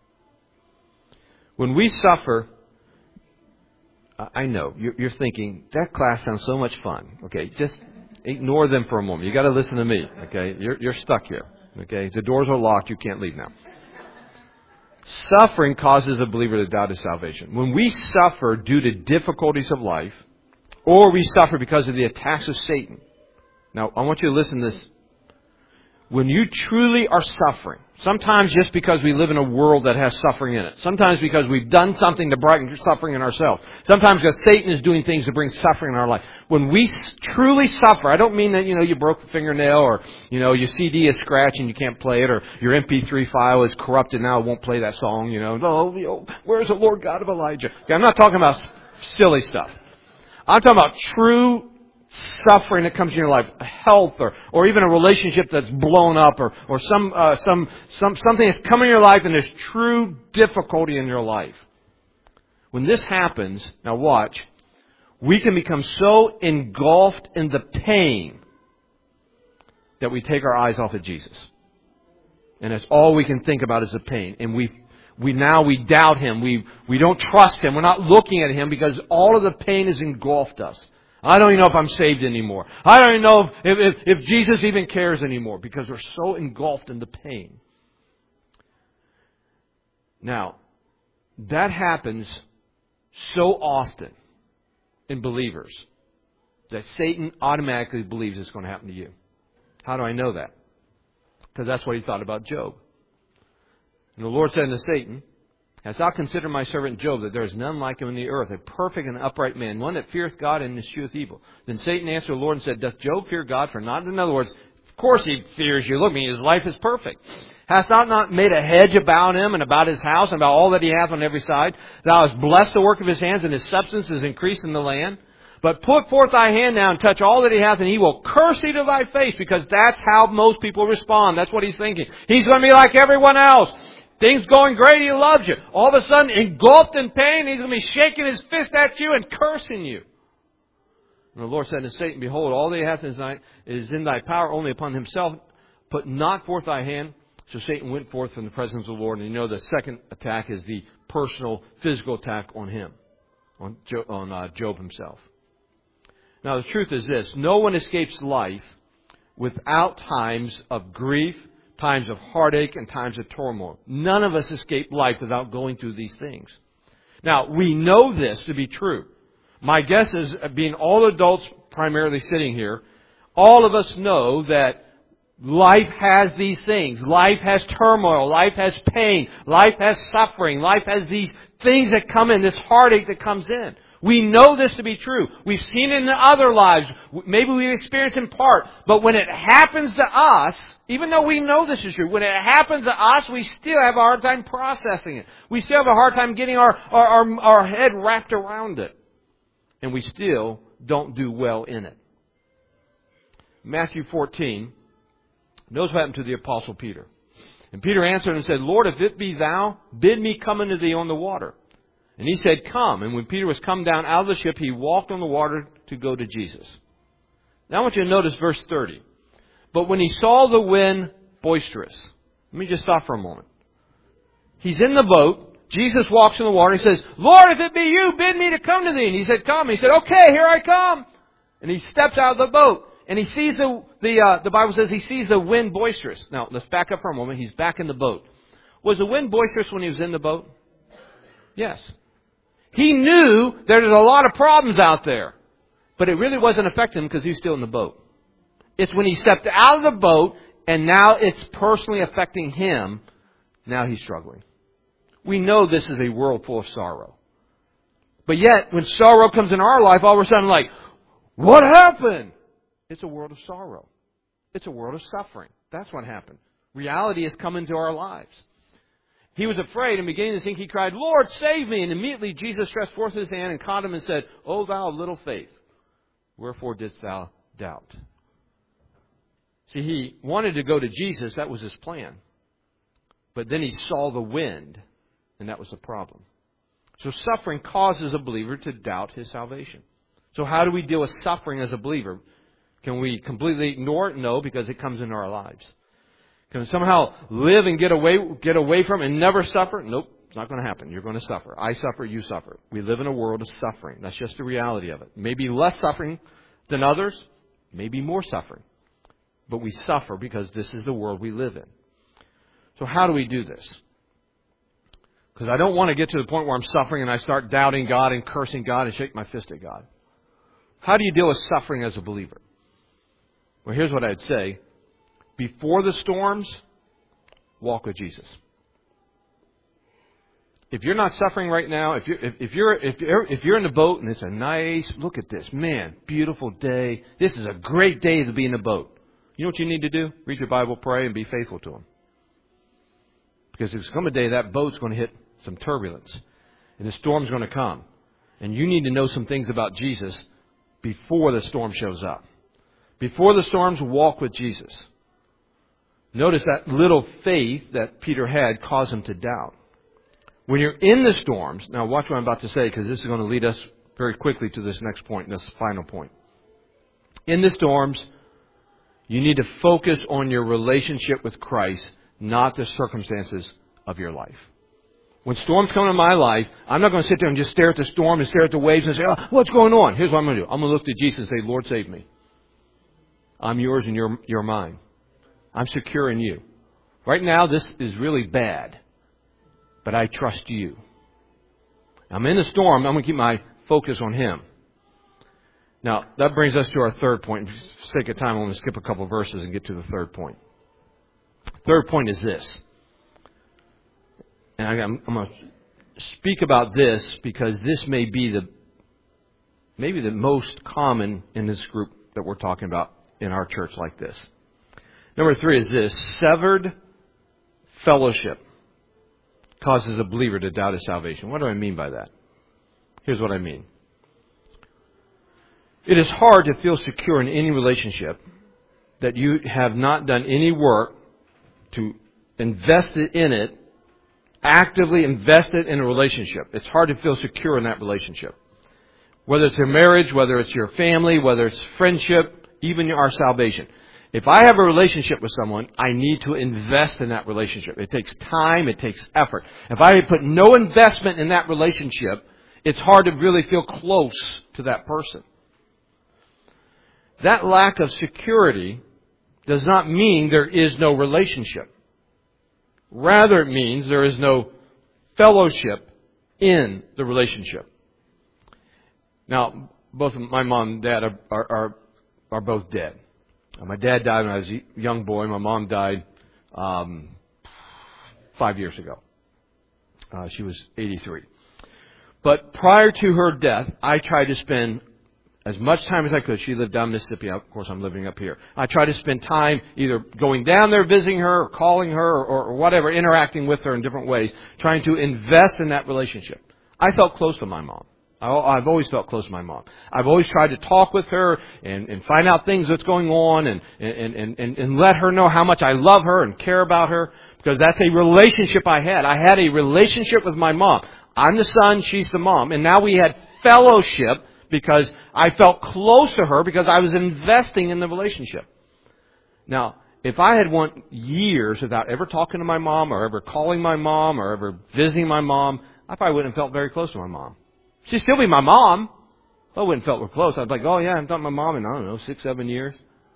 When we suffer, I know, you're thinking, that class sounds so much fun. Okay, just ignore them for a moment. You got to listen to me. Okay, you're stuck here. Okay, the doors are locked. You can't leave now. Suffering causes a believer to doubt his salvation. When we suffer due to difficulties of life, or we suffer because of the attacks of Satan. Now, I want you to listen to this. When you truly are suffering, sometimes just because we live in a world that has suffering in it. Sometimes because we've done something to brighten suffering in ourselves. Sometimes because Satan is doing things to bring suffering in our life. When we truly suffer, I don't mean that, you broke a fingernail or, your CD is scratched and you can't play it, or your MP3 file is corrupted now, it won't play that song, where's the Lord God of Elijah? Okay, I'm not talking about silly stuff. I'm talking about true suffering that comes in your life, health, or even a relationship that's blown up, or something that's come in your life and there's true difficulty in your life. When this happens, now watch, we can become so engulfed in the pain that we take our eyes off of Jesus. And that's all we can think about is the pain. And we doubt Him. We don't trust Him. We're not looking at Him because all of the pain has engulfed us. I don't even know if I'm saved anymore. I don't even know if Jesus even cares anymore because we're so engulfed in the pain. Now, that happens so often in believers that Satan automatically believes it's going to happen to you. How do I know that? Because that's what he thought about Job. And the Lord said unto Satan, Hast thou considered my servant Job, that there is none like him in the earth, a perfect and upright man, one that feareth God and escheweth evil? Then Satan answered the Lord and said, Doth Job fear God for naught? In other words, of course he fears you. Look at me, his life is perfect. Hast thou not made a hedge about him and about his house and about all that he hath on every side? Thou hast blessed the work of his hands, and his substance is increased in the land. But put forth thy hand now and touch all that he hath, and he will curse thee to thy face, because that's how most people respond. That's what he's thinking. He's going to be like everyone else. Things going great, he loves you. All of a sudden, engulfed in pain, he's going to be shaking his fist at you and cursing you. And the Lord said to Satan, Behold, all that he hath is in thy power, only upon himself. Put not forth thy hand. So Satan went forth from the presence of the Lord. And you know the second attack is the personal, physical attack on him, on Job himself. Now the truth is this: no one escapes life without times of grief, times of heartache, and times of turmoil. None of us escape life without going through these things. Now, we know this to be true. My guess is, being all adults primarily sitting here, all of us know that life has these things. Life has turmoil. Life has pain. Life has suffering. Life has these things that come in, this heartache that comes in. We know this to be true. We've seen it in other lives. Maybe we've experienced in part. But when it happens to us, even though we know this is true, when it happens to us, we still have a hard time processing it. We still have a hard time getting our head wrapped around it. And we still don't do well in it. Matthew 14, notice what happened to the Apostle Peter. And Peter answered and said, Lord, if it be thou, bid me come unto thee on the water. And he said, Come. And when Peter was come down out of the ship, he walked on the water to go to Jesus. Now I want you to notice verse 30. But when he saw the wind boisterous. Let me just stop for a moment. He's in the boat. Jesus walks in the water. He says, Lord, if it be you, bid me to come to thee. And he said, Come. And he said, Okay, here I come. And he steps out of the boat. And he sees the Bible says he sees the wind boisterous. Now, let's back up for a moment. He's back in the boat. Was the wind boisterous when he was in the boat? Yes. He knew there was a lot of problems out there. But it really wasn't affecting him because he was still in the boat. It's when he stepped out of the boat and now it's personally affecting him. Now he's struggling. We know this is a world full of sorrow. But yet, when sorrow comes in our life, all of a sudden like, what happened? It's a world of sorrow. It's a world of suffering. That's what happened. Reality has come into our lives. He was afraid and beginning to sink, he cried, Lord, save me. And immediately Jesus stretched forth his hand and caught him and said, O thou of little faith, wherefore didst thou doubt? See, he wanted to go to Jesus. That was his plan. But then he saw the wind, and that was the problem. So suffering causes a believer to doubt his salvation. So how do we deal with suffering as a believer? Can we completely ignore it? No, because it comes into our lives. Can we somehow live and get away from it and never suffer? Nope, it's not going to happen. You're going to suffer. I suffer, you suffer. We live in a world of suffering. That's just the reality of it. Maybe less suffering than others, maybe more suffering. But we suffer because this is the world we live in. So how do we do this? Because I don't want to get to the point where I'm suffering and I start doubting God and cursing God and shake my fist at God. How do you deal with suffering as a believer? Well, here's what I'd say. Before the storms, walk with Jesus. If you're not suffering right now, if you're in the boat and it's a nice, look at this, man, beautiful day. This is a great day to be in the boat. You know what you need to do? Read your Bible, pray, and be faithful to Him. Because there's come a day that boat's going to hit some turbulence. And the storm's going to come. And you need to know some things about Jesus before the storm shows up. Before the storms, walk with Jesus. Notice that little faith that Peter had caused him to doubt. When you're in the storms, now watch what I'm about to say because this is going to lead us very quickly to this next point, this final point. In the storms, You need to focus on your relationship with Christ, not the circumstances of your life. When storms come into my life, I'm not going to sit there and just stare at the storm and stare at the waves and say, oh, what's going on? Here's what I'm going to do. I'm going to look to Jesus and say, Lord, save me. I'm yours and you're mine. I'm secure in you. Right now, this is really bad, but I trust you. I'm in the storm. I'm going to keep my focus on Him. Now, that brings us to our third point. For the sake of time, I'm going to skip a couple of verses and get to the third point. Third point is this. And I'm going to speak about this because this may be maybe the most common in this group that we're talking about in our church like this. Number 3 is this. Severed fellowship causes a believer to doubt his salvation. What do I mean by that? Here's what I mean. It is hard to feel secure in any relationship that you have not done any work to invest in it, actively invested in a relationship. It's hard to feel secure in that relationship. Whether it's your marriage, whether it's your family, whether it's friendship, even our salvation. If I have a relationship with someone, I need to invest in that relationship. It takes time, it takes effort. If I put no investment in that relationship, it's hard to really feel close to that person. That lack of security does not mean there is no relationship. Rather, it means there is no fellowship in the relationship. Now, both my mom and dad are both dead. My dad died when I was a young boy. My mom died 5 years ago. She was 83. But prior to her death, I tried to spend as much time as I could. She lived down in Mississippi. Of course, I'm living up here. I tried to spend time either going down there, visiting her, or calling her, or whatever, interacting with her in different ways, trying to invest in that relationship. I felt close to my mom. I've always felt close to my mom. I've always tried to talk with her and find out things that's going on and let her know how much I love her and care about her, because that's a relationship I had. I had a relationship with my mom. I'm the son, she's the mom. And now we had fellowship because I felt close to her because I was investing in the relationship. Now, if I had went years without ever talking to my mom or ever calling my mom or ever visiting my mom, I probably wouldn't have felt very close to my mom. She'd still be my mom. I wouldn't have felt we're close. I'd be like, oh yeah, I haven't talked to my mom in, 6, 7 years.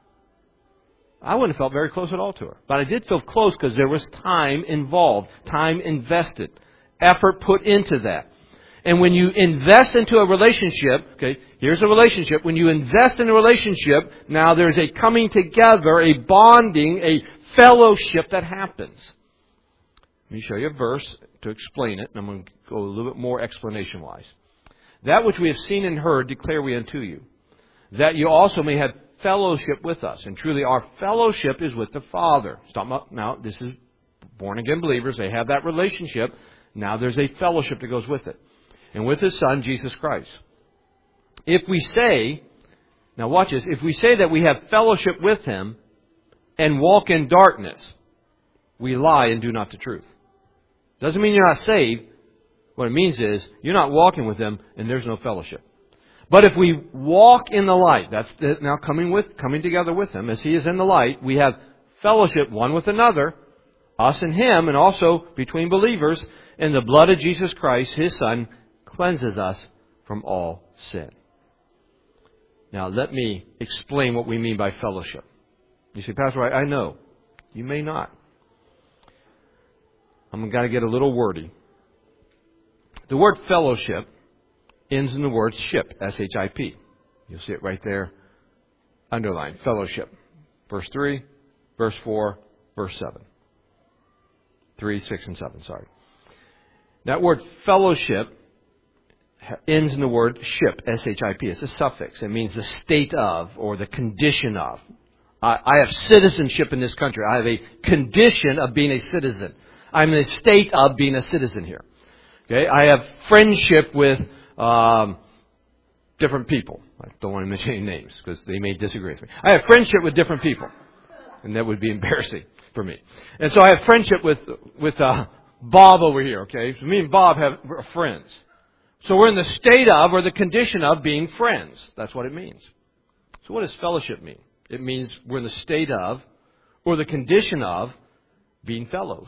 I wouldn't have felt very close at all to her. But I did feel close because there was time involved, time invested, effort put into that. And when you invest into a relationship, okay, here's a relationship. When you invest in a relationship, now there's a coming together, a bonding, a fellowship that happens. Let me show you a verse to explain it, and I'm going to go a little bit more explanation-wise. That which we have seen and heard declare we unto you, that you also may have fellowship with us. And truly our fellowship is with the Father. Now, this is born-again believers. They have that relationship. Now there's a fellowship that goes with it. And with His Son, Jesus Christ. If we say, now watch this, if we say that we have fellowship with Him and walk in darkness, we lie and do not the truth. Doesn't mean you're not saved. What it means is you're not walking with Him and there's no fellowship. But if we walk in the light, that's now coming together with Him as He is in the light, we have fellowship one with another, us and Him, and also between believers, and the blood of Jesus Christ, His Son, cleanses us from all sin. Now let me explain what we mean by fellowship. You say, Pastor, I know. You may not. I'm going to get a little wordy. The word fellowship ends in the word ship, S-H-I-P. You'll see it right there, underlined, fellowship. Verse 3, verse 4, verse 7. 3, 6, and 7, sorry. That word fellowship ends in the word ship, S-H-I-P. It's a suffix. It means the state of or the condition of. I have citizenship in this country. I have a condition of being a citizen. I'm in a state of being a citizen here. Okay, I have friendship with different people. I don't want to mention any names because they may disagree with me. I have friendship with different people, and that would be embarrassing for me. And so I have friendship with Bob over here. Okay, so me and Bob are friends. So we're in the state of or the condition of being friends. That's what it means. So what does fellowship mean? It means we're in the state of, or the condition of, being fellows.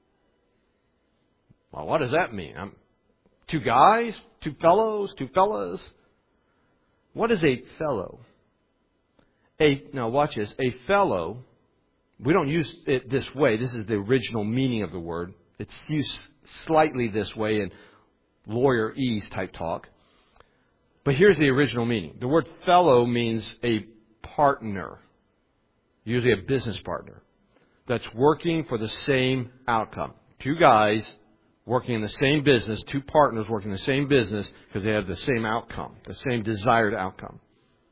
Well, what does that mean? Two guys? Two fellows? Two fellas? What is a fellow? Now watch this. A fellow, we don't use it this way. This is the original meaning of the word. It's used slightly this way in lawyerese type talk. But here's the original meaning. The word fellow means a partner, usually a business partner, that's working for the same outcome. Two guys working in the same business, two partners working in the same business because they have the same outcome, the same desired outcome.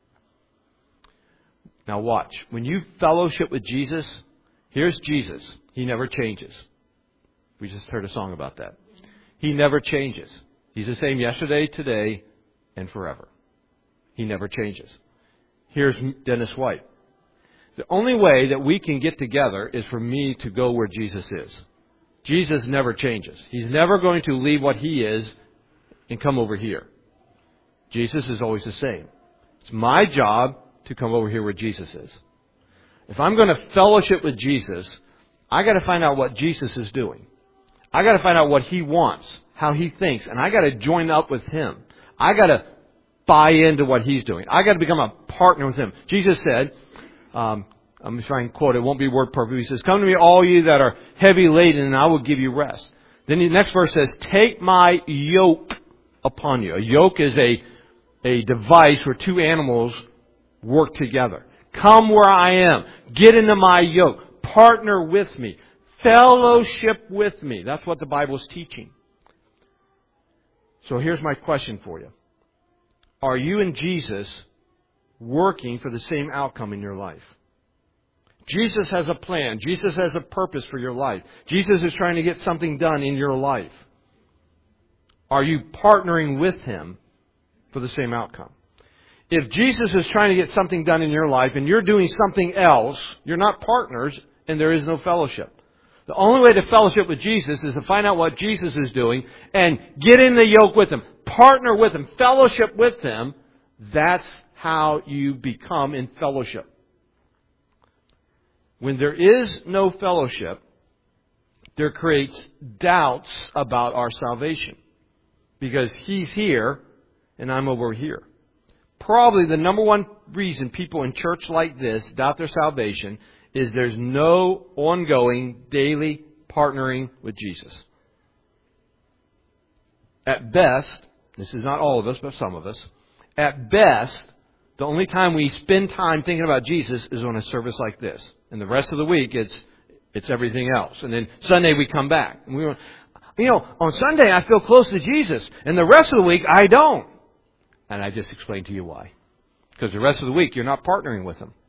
Now watch. When you fellowship with Jesus, here's Jesus. He never changes. We just heard a song about that. He never changes. He's the same yesterday, today, and forever. He never changes. Here's Dennis White. The only way that we can get together is for me to go where Jesus is. Jesus never changes. He's never going to leave what He is and come over here. Jesus is always the same. It's my job to come over here where Jesus is. If I'm going to fellowship with Jesus, I got to find out what Jesus is doing. I got to find out what He wants, how He thinks, and I got to join up with Him. I got to buy into what He's doing. I got to become a partner with Him. Jesus said, I'm going to try and quote it. It won't be word perfect. He says, "Come to me, all you that are heavy laden, and I will give you rest." Then the next verse says, "Take my yoke upon you." A yoke is a device where two animals work together. Come where I am. Get into my yoke. Partner with me. Fellowship with me. That's what the Bible is teaching. So here's my question for you. Are you and Jesus working for the same outcome in your life? Jesus has a plan. Jesus has a purpose for your life. Jesus is trying to get something done in your life. Are you partnering with Him for the same outcome? If Jesus is trying to get something done in your life and you're doing something else, you're not partners and there is no fellowship. The only way to fellowship with Jesus is to find out what Jesus is doing and get in the yoke with Him. Partner with Him. Fellowship with Him. That's how you become in fellowship. When there is no fellowship, there creates doubts about our salvation. Because He's here and I'm over here. Probably the number one reason people in church like this doubt their salvation is there's no ongoing daily partnering with Jesus. At best, this is not all of us, but some of us, at best, the only time we spend time thinking about Jesus is on a service like this. And the rest of the week, it's everything else. And then Sunday we come back. And on Sunday I feel close to Jesus. And the rest of the week I don't. And I just explained to you why. Because the rest of the week you're not partnering with Him.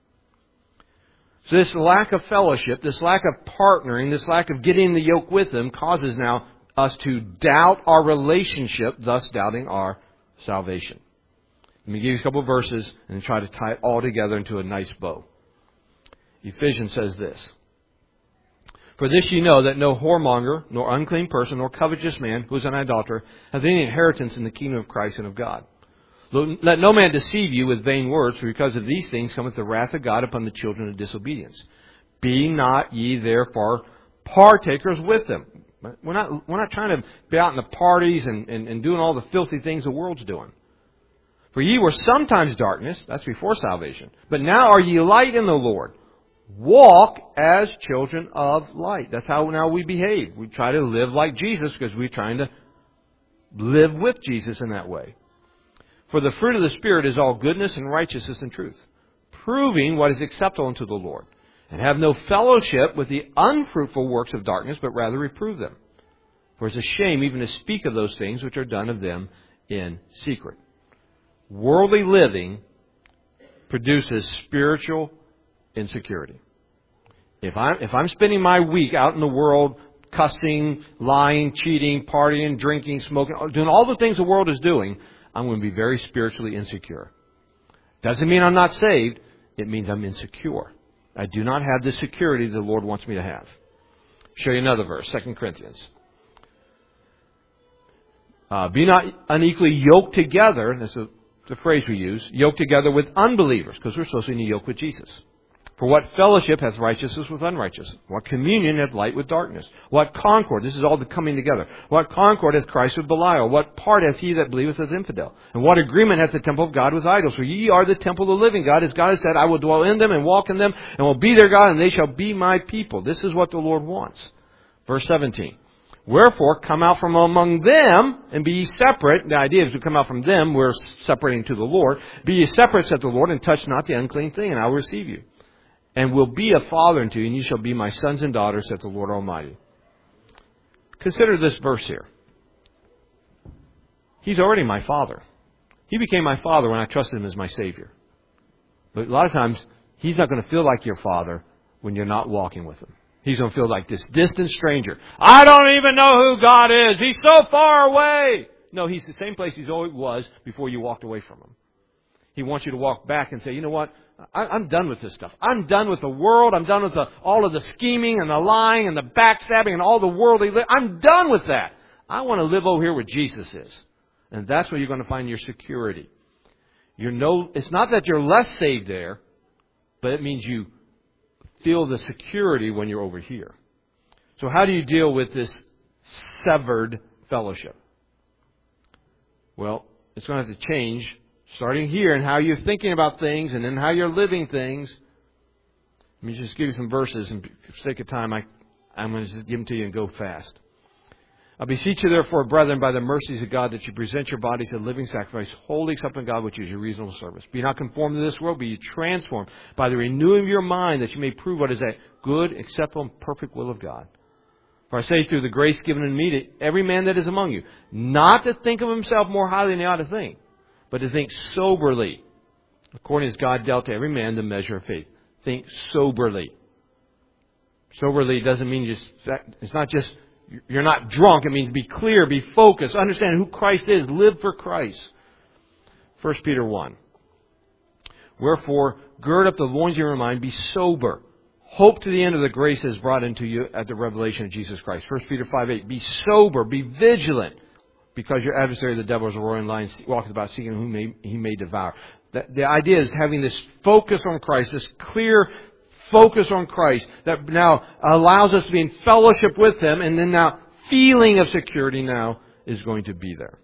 So this lack of fellowship, this lack of partnering, this lack of getting the yoke with Him causes now us to doubt our relationship, thus doubting our salvation. Let me give you a couple of verses and try to tie it all together into a nice bow. Ephesians says this. "For this you know, that no whoremonger, nor unclean person, nor covetous man, who is an idolater, hath any inheritance in the kingdom of Christ and of God. Let no man deceive you with vain words, for because of these things cometh the wrath of God upon the children of disobedience. Be not ye therefore partakers with them." We're not trying to be out in the parties and doing all the filthy things the world's doing. "For ye were sometimes darkness," that's before salvation, "but now are ye light in the Lord. Walk as children of light." That's how now we behave. We try to live like Jesus because we're trying to live with Jesus in that way. "For the fruit of the Spirit is all goodness and righteousness and truth, proving what is acceptable unto the Lord. And have no fellowship with the unfruitful works of darkness, but rather reprove them. For it's a shame even to speak of those things which are done of them in secret." Worldly living produces spiritual insecurity. If I'm spending my week out in the world cussing, lying, cheating, partying, drinking, smoking, doing all the things the world is doing, I'm going to be very spiritually insecure. Doesn't mean I'm not saved. It means I'm insecure. I do not have the security the Lord wants me to have. Show you another verse, 2 Corinthians. "Be not unequally yoked together," that's the phrase we use, yoked together with unbelievers, because we're supposed to be yoked with Jesus. For what fellowship hath righteousness with unrighteousness? What communion hath light with darkness? What concord, this is all the coming together. What concord hath Christ with Belial? What part hath he that believeth with infidel? And what agreement hath the temple of God with idols? For ye are the temple of the living God, as God has said, I will dwell in them and walk in them, and will be their God, and they shall be my people. This is what the Lord wants. Verse 17. Wherefore, come out from among them, and be ye separate. The idea is to come out from them, we're separating to the Lord. Be ye separate, saith the Lord, and touch not the unclean thing, and I will receive you. And will be a father unto you, and you shall be my sons and daughters, saith the Lord Almighty. Consider this verse here. He's already my father. He became my father when I trusted him as my Savior. But a lot of times, he's not going to feel like your father when you're not walking with him. He's going to feel like this distant stranger. I don't even know who God is. He's so far away. No, he's the same place he always was before you walked away from him. He wants you to walk back and say, you know what? I'm done with this stuff. I'm done with the world. I'm done with all of the scheming and the lying and the backstabbing and all the worldly. I'm done with that. I want to live over here where Jesus is. And that's where you're going to find your security. It's not that you're less saved there, but it means you feel the security when you're over here. So how do you deal with this severed fellowship? Well, it's going to have to change starting here and how you're thinking about things and then how you're living things. Let me just give you some verses, and for the sake of time, I'm going to just give them to you and go fast. I beseech you, therefore, brethren, by the mercies of God, that you present your bodies a living sacrifice, wholly acceptable to God, which is your reasonable service. Be not conformed to this world, be ye transformed by the renewing of your mind, that you may prove what is that good, acceptable, and perfect will of God. For I say through the grace given unto me to every man that is among you, not to think of himself more highly than he ought to think, but to think soberly, according as God dealt to every man the measure of faith. Think soberly. Soberly doesn't mean it's not just, you're not drunk. It means be clear, be focused, understand who Christ is, live for Christ. 1 Peter 1. Wherefore, gird up the loins of your mind, be sober. Hope to the end of the grace that is brought into you at the revelation of Jesus Christ. 1 Peter 5:8. Be sober, be vigilant, because your adversary, the devil, is a roaring lion, walketh about seeking whom he may devour. The idea is having this focus on Christ, this clear focus on Christ that now allows us to be in fellowship with Him, and then now feeling of security now is going to be there.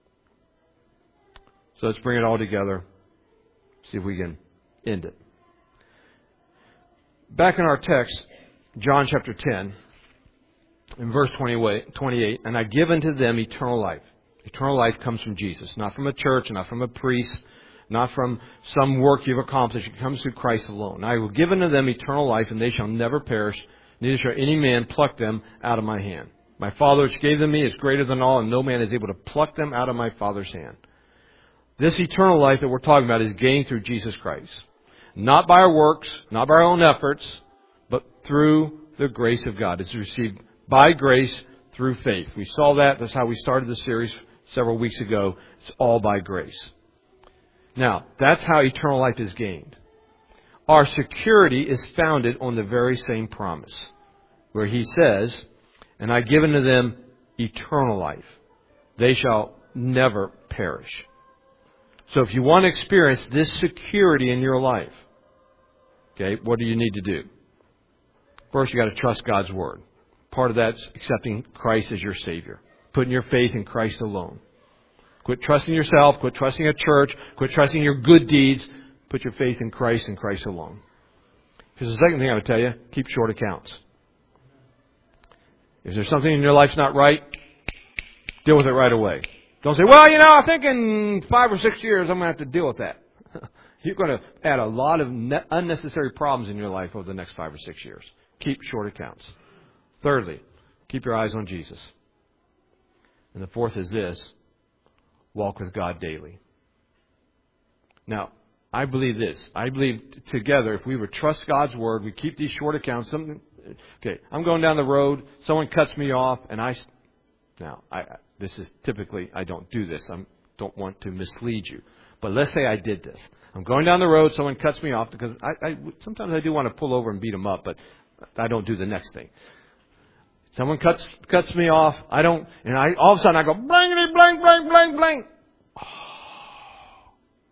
So let's bring it all together, see if we can end it. Back in our text, John chapter 10, in verse 28, and I give unto them eternal life. Eternal life comes from Jesus, not from a church, not from a priest, not from some work you've accomplished. It comes through Christ alone. I will give unto them eternal life, and they shall never perish, neither shall any man pluck them out of my hand. My Father which gave them me is greater than all, and no man is able to pluck them out of my Father's hand. This eternal life that we're talking about is gained through Jesus Christ. Not by our works, not by our own efforts, but through the grace of God. It's received by grace through faith. We saw that. That's how we started the series several weeks ago. It's all by grace. Now, that's how eternal life is gained. Our security is founded on the very same promise, where He says, and I give unto them eternal life. They shall never perish. So if you want to experience this security in your life, okay, what do you need to do? First, you got to trust God's Word. Part of that's accepting Christ as your Savior. Putting your faith in Christ alone. Quit trusting yourself. Quit trusting a church. Quit trusting your good deeds. Put your faith in Christ and Christ alone. Here's the second thing I would tell you. Keep short accounts. If there's something in your life's not right, deal with it right away. Don't say, well, I think in 5 or 6 years I'm going to have to deal with that. You're going to add a lot of unnecessary problems in your life over the next 5 or 6 years. Keep short accounts. Thirdly, keep your eyes on Jesus. And the fourth is this: walk with God daily. Now, I believe this. I believe together, if we would trust God's Word, we keep these short accounts. Okay, I'm going down the road, someone cuts me off, and this is typically, I don't do this. I don't want to mislead you. But let's say I did this. I'm going down the road, someone cuts me off, because sometimes I do want to pull over and beat them up, but I don't do the next thing. Someone cuts me off. All of a sudden I go, blankety, blank, blank, blank, blank. Oh,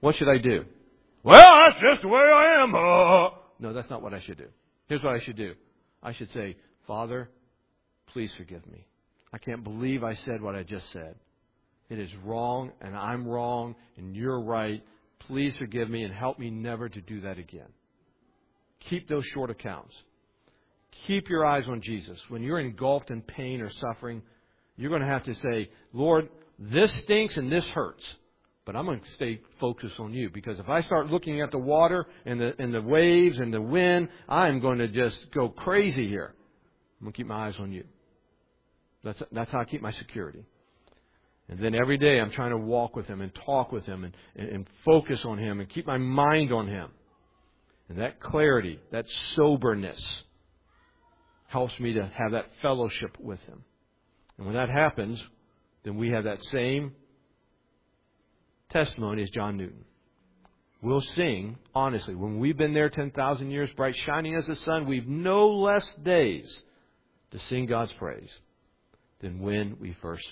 What should I do? Well, that's just the way I am. No, that's not what I should do. Here's what I should do. I should say, Father, please forgive me. I can't believe I said what I just said. It is wrong, and I'm wrong, and you're right. Please forgive me and help me never to do that again. Keep those short accounts. Keep your eyes on Jesus. When you're engulfed in pain or suffering, you're going to have to say, Lord, this stinks and this hurts. But I'm going to stay focused on you, because if I start looking at the water and the waves and the wind, I'm going to just go crazy here. I'm going to keep my eyes on you. That's how I keep my security. And then every day I'm trying to walk with Him and talk with Him and focus on Him and keep my mind on Him. And that clarity, that soberness helps me to have that fellowship with Him. And when that happens, then we have that same testimony as John Newton. We'll sing, honestly, when we've been there 10,000 years, bright shining as the sun, we've no less days to sing God's praise than when we first